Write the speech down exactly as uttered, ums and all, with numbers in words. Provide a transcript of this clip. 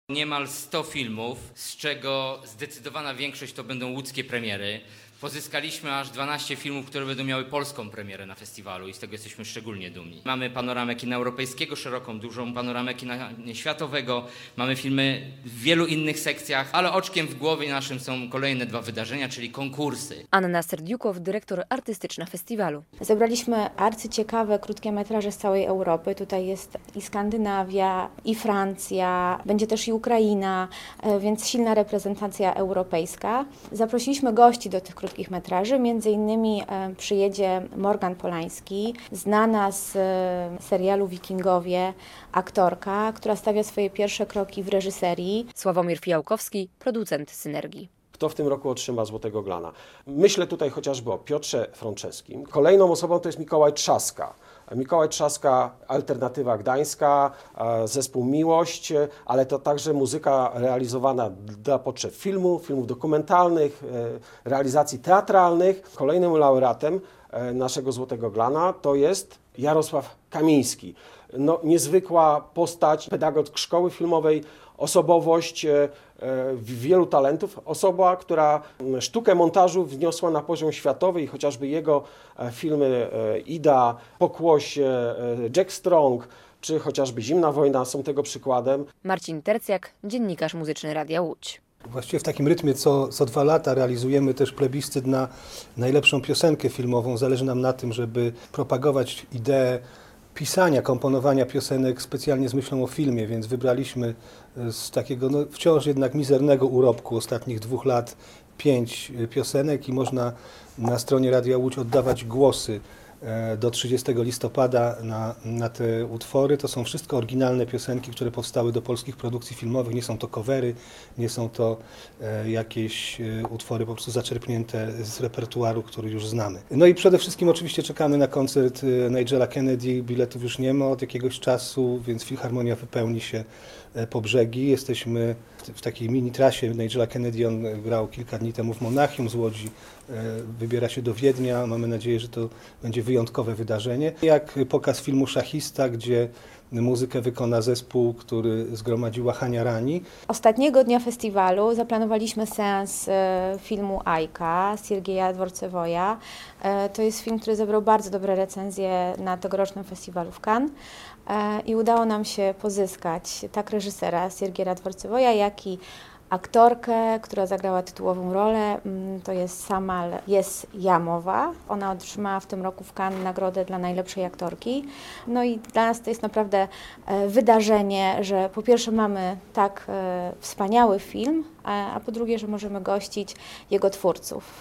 Niemal sto filmów, z czego zdecydowana większość to będą łódzkie premiery. Pozyskaliśmy aż dwanaście filmów, które będą miały polską premierę na festiwalu i z tego jesteśmy szczególnie dumni. Mamy panoramę kina europejskiego, szeroką, dużą panoramę kina światowego. Mamy filmy w wielu innych sekcjach, ale oczkiem w głowie naszym są kolejne dwa wydarzenia, czyli konkursy. Anna Serdiukow, dyrektor artystyczna festiwalu. Zebraliśmy arcyciekawe krótkie metraże z całej Europy. Tutaj jest i Skandynawia, i Francja, będzie też i Ukraina, więc silna reprezentacja europejska. Zaprosiliśmy gości do tych krótkich metraży, między innymi przyjedzie Morgan Polański, znana z serialu Wikingowie aktorka, która stawia swoje pierwsze kroki w reżyserii. Sławomir Fijałkowski, producent Synergii. Kto w tym roku otrzyma Złotego Glana? Myślę tutaj chociażby o Piotrze Frączewskim. Kolejną osobą to jest Mikołaj Trzaska. Mikołaj Trzaska, Alternatywa Gdańska, zespół Miłość, ale to także muzyka realizowana dla potrzeb filmu, filmów dokumentalnych, realizacji teatralnych. Kolejnym laureatem naszego Złotego Glana to jest Jarosław Kamiński. No, niezwykła postać, pedagog szkoły filmowej, osobowość wielu talentów, osoba, która sztukę montażu wniosła na poziom światowy i chociażby jego filmy Ida, Pokłosie, Jack Strong, czy chociażby Zimna wojna są tego przykładem. Marcin Tercjak, dziennikarz muzyczny Radia Łódź. Właściwie w takim rytmie co, co dwa lata realizujemy też plebiscyt na najlepszą piosenkę filmową. Zależy nam na tym, żeby propagować ideę pisania, komponowania piosenek specjalnie z myślą o filmie, więc wybraliśmy z takiego no, wciąż jednak mizernego urobku ostatnich dwóch lat pięć piosenek i można na stronie Radia Łódź oddawać głosy do trzydziestego listopada na, na te utwory. To są wszystko oryginalne piosenki, które powstały do polskich produkcji filmowych. Nie są to covery, nie są to e, jakieś e, utwory po prostu zaczerpnięte z repertuaru, który już znamy. No i przede wszystkim oczywiście czekamy na koncert e, Nigela Kennedy. Biletów już nie ma od jakiegoś czasu, więc Filharmonia wypełni się e, po brzegi. Jesteśmy w, w takiej mini trasie Nigela Kennedy. On grał kilka dni temu w Monachium z Łodzi. E, wybiera się do Wiednia. Mamy nadzieję, że to będzie wyjątkowe wydarzenie. Jak pokaz filmu Szachista, gdzie muzykę wykona zespół, który zgromadziła Hania Rani. Ostatniego dnia festiwalu zaplanowaliśmy seans filmu Ajka Siergieja Dworcewoja. To jest film, który zebrał bardzo dobre recenzje na tegorocznym festiwalu w Cannes i udało nam się pozyskać tak reżysera Siergieja Dworcewoja, jak i aktorkę, która zagrała tytułową rolę, to jest Samal Yes-Jamowa. Ona otrzymała w tym roku w Cannes nagrodę dla najlepszej aktorki. No i dla nas to jest naprawdę wydarzenie, że po pierwsze mamy tak wspaniały film, a po drugie, że możemy gościć jego twórców.